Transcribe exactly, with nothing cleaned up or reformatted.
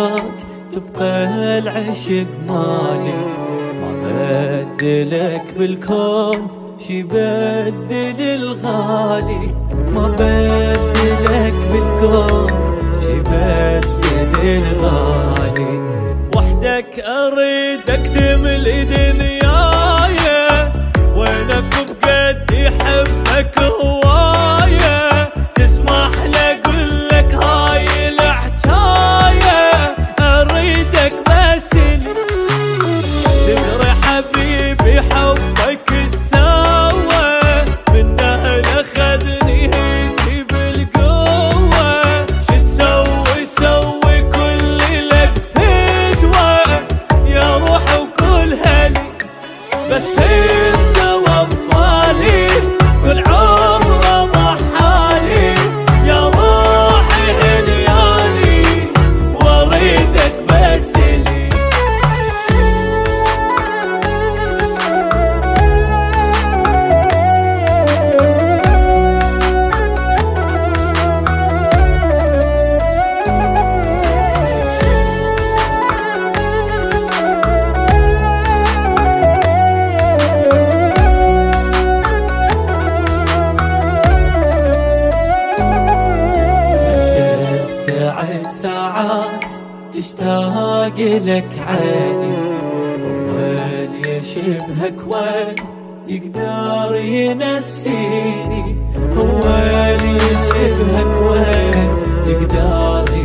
وياك تبقى العشق مالي. ما بدلك بالكون شي بدل الغالي، ما بدلك بالكون شي بدل الغالي. وحدك أريدك تملي دنياي، وينك بقد يحبك هواية. تسمح لي أقول لك هاي الحكاية، أريدك بس تدري حبيبي حبك السوا، منه لأخذني هيجي بالقوة. شو تسوي سوي كل لك فدوة يا روح وكل هلي، بس انت وفالي كل عمره ضحالي. يا روحي هنيالي واريدك بس لي. ساعات تشتاق لك عيني، وين يشبهك وين يقدر ينسيني. وين يشبهك وين يقدر